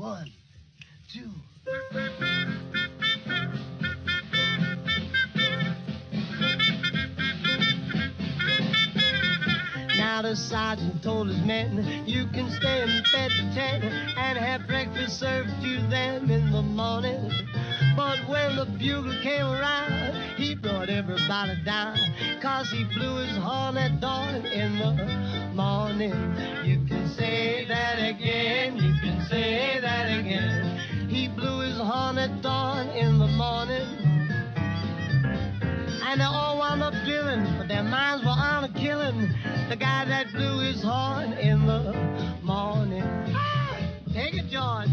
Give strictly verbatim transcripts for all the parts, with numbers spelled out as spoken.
One, two. Now the sergeant told his men, you can stay in bed till ten and have breakfast served to them in the morning. But when the bugle came around, he brought everybody down, 'cause he blew his horn at dawn in the morning. You can say that again, you can say that again. He blew his horn at dawn in the morning. And they all wound up feeling, but their minds were on a killing the guy that blew his horn in the morning. Take it, George.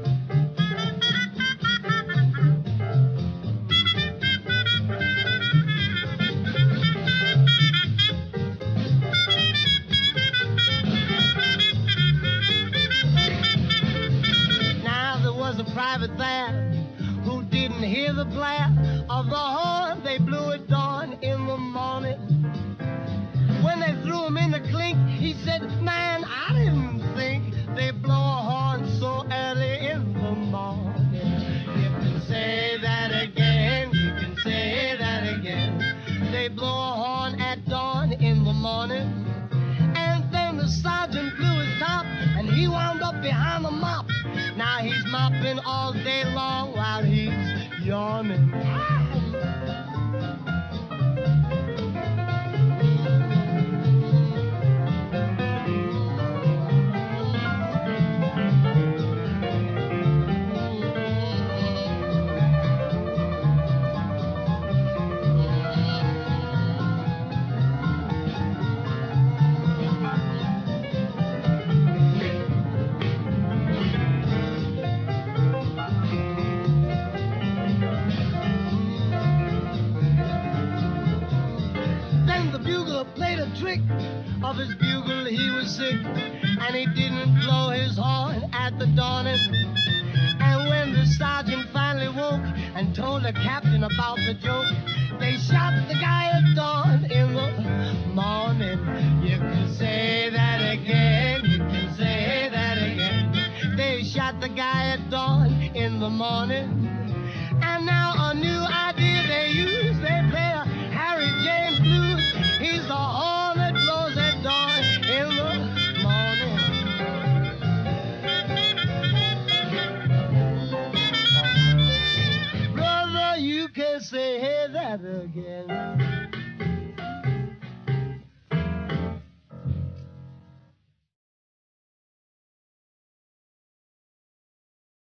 Now there was a private there who didn't hear the blare of the horn. They blew at dawn in the morning. When they threw him in the clink, he said, man, I didn't think they'd blow a horn so early in the morning. You can say that again, you can say that again. They blow a horn at dawn in the morning. And then the sergeant blew his top, and he wound up behind the mop. Now he's mopping all day long while he's yawning. Played a trick of his bugle, he was sick, and he didn't blow his horn at the dawning. And when the sergeant finally woke and told the captain about the joke, they shot the guy at dawn in the morning. You can say that again, you can say that again. They shot the guy at dawn in the morning. And now a new idea they use, they play a Harry James blues. He's the horn that blows at dawn in the morning. Brother, you can say that again.